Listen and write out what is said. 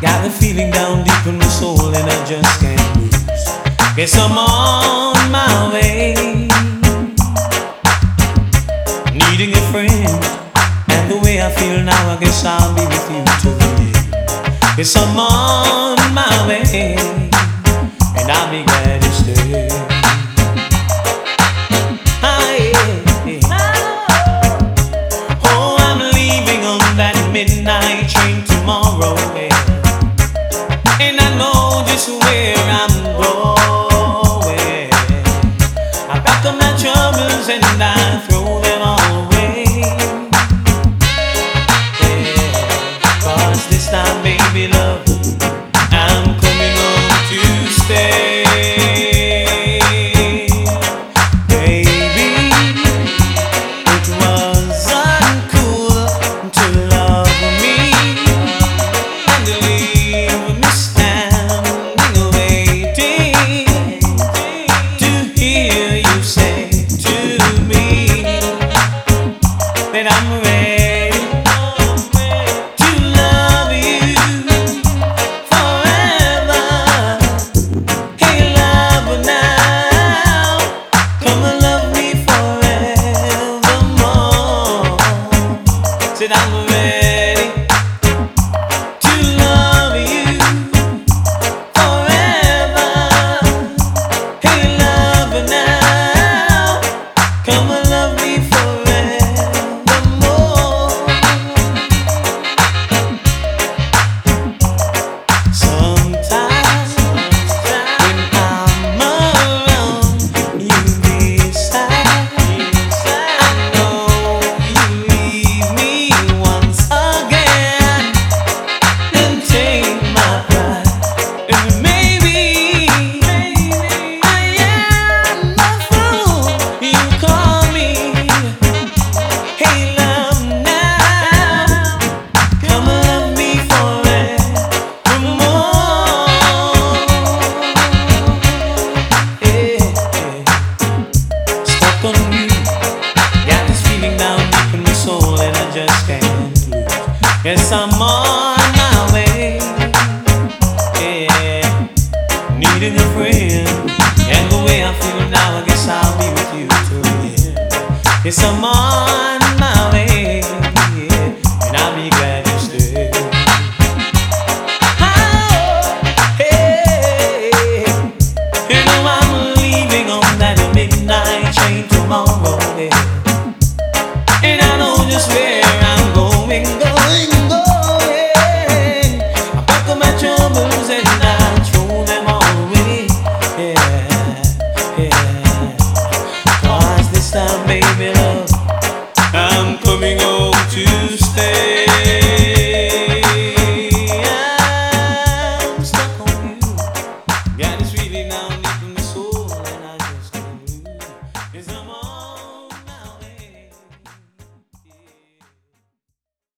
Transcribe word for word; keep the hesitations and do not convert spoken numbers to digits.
Got a feeling down deep in my soul and I just can't lose. Guess I'm on my way, needing a friend. And the way I feel now, I guess I'll be with you till the end. Guess I'm on my way, and I'll be glad to stay. Ah, yeah, yeah. Oh, I'm leaving on that midnight train tomorrow, yeah. And I know just where I'm going. I pack up my troubles and I throw them all away. Yeah, 'cause this time, baby love, I'm coming home to stay. Baby, it wasn't cool to love me and to leave me standing waiting to hear you say to me that I'm ready to love you forever. Hey, love now, come and love me forevermore. Said I'm ready to love you forever. Hey, love now, come and love me forevermore. Sometimes when I'm around, you decide. I know you leave me once again and take my pride. And maybe I am a fool. You call me, hey love now, come and love me forevermore. Yeah, yeah. Stuck on you, got this feeling down deep in my soul and I just can't lose. Yes, I'm on my way, yeah, needing a friend. And the way I feel now, I guess I'll be with you till the end. Yes, I'm on my way, yeah, and I'll be glad you stay. Oh, hey, you know I'm leaving on that midnight train tomorrow, yeah. And I know just where I'm going, going, going. I pack up my troubles and I throw them all away, yeah, yeah. 'Cause this time, baby